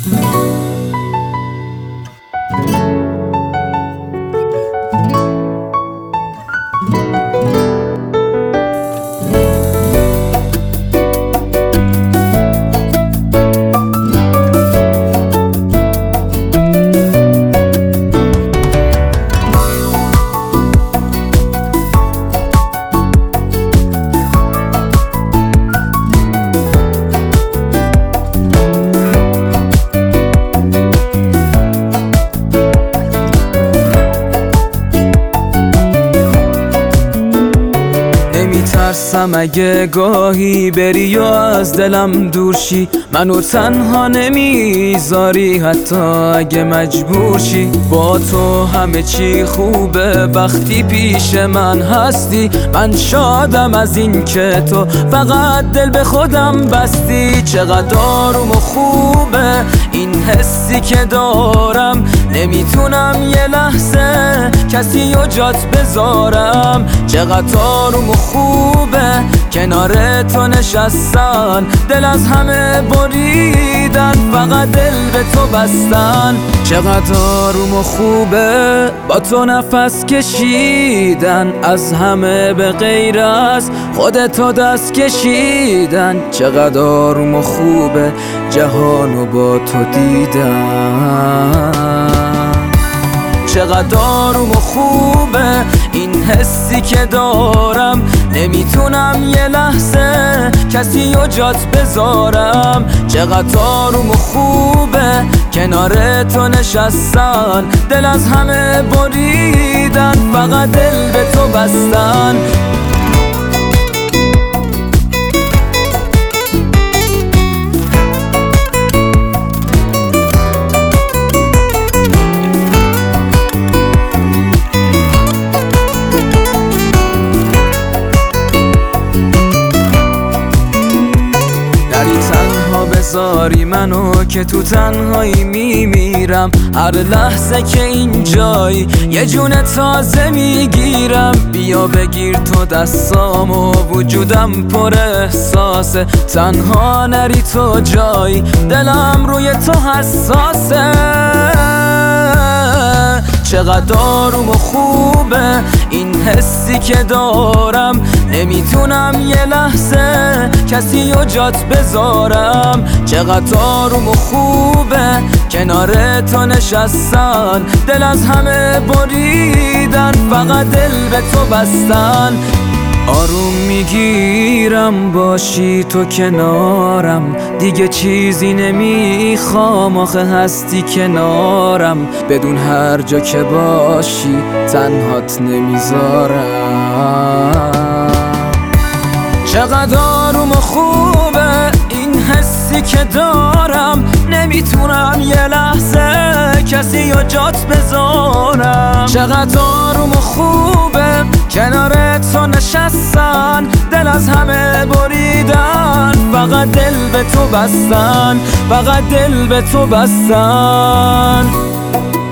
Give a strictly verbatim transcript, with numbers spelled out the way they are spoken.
میترسم اگه گاهی بری و از دلم دور شی، منو تنها نمیذاری حتی اگه مجبور شی. با تو همه چی خوبه وقتی پیش من هستی، من شادم از این که تو فقط دل به خودم بستی. چقدر آروم و خوبه این حسی که دارم، نمیتونم یه لحظه کسی رو جات بذارم. چقدر آروم و خوبه کنار تو نشستن، دل از همه بریدن فقط دل به تو بستن. چقدر آروم و خوبه با تو نفس کشیدن، از همه به غیر از خودتو دست کشیدن. چقدر آروم و خوبه جهانو با تو دیدن. چقدر آروم و خوبه این حسی که دارم، نمیتونم یه لحظه کسی رو جات بذارم. چقدر آروم و خوبه کنار تو نشستن، دل از همه بریدن فقط دل به تو بستن. بذاری منو که تو تنهایی میمیرم، هر لحظه که اینجایی یه جون تازه میگیرم. بیا بگیر تو دستام و وجودم پر احساسه، تنها نری تو جایی دلم روی تو حساسه. چقدر آروم و خوبه این حسی که دارم، نمیتونم یه لحظه کسی رو جات بذارم. چقدر آروم و خوبه کنار تو نشستن، دل از همه بریدن فقط دل به تو بستن. آروم میگیرم باشی تو کنارم، دیگه چیزی نمیخوام آخه هستی کنارم. بدون هر جا که باشی تنهات نمیذارم. چقدر آروم و خوبه این حسی که دارم، نمیتونم یه لحظه کسی رو جات بذارم. چقدر آروم و خوبه کنار تو نشستن، دل از همه بریدن فقط دل به تو بستن، فقط دل به تو بستن.